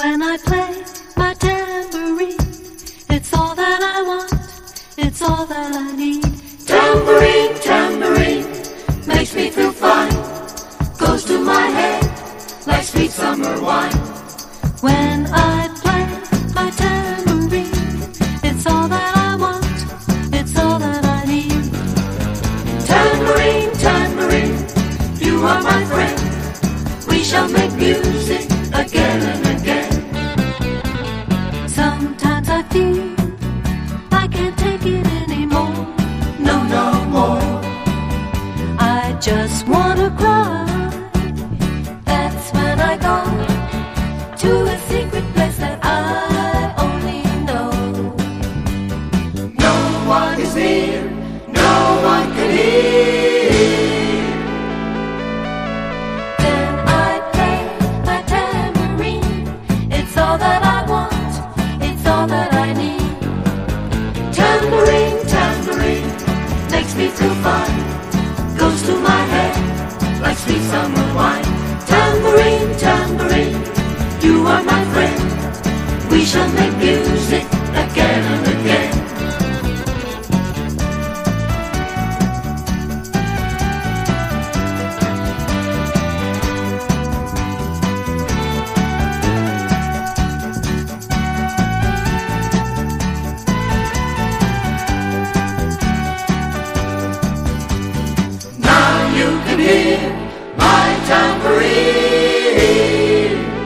When I play my tambourine, it's all that I want, it's all that I need. Tambourine, tambourine, makes me feel fine, goes to my head like sweet summer wine. When I play my tambourine, it's all that I want, it's all that I need. Tambourine, tambourine, you are my friend, we shall make music again and again. Sometimes I feel I can't take it anymore. No, no more. I just wanna cry. That's when I go to a secret place that I only know. No one is near, no one can hear. Then I play my tambourine. It's all that I want, it's all that I need. Tambourine, tambourine, makes me feel fine, goes to my head like sweet summer wine. Tambourine, tambourine, you are my friend, we shall make music again and again.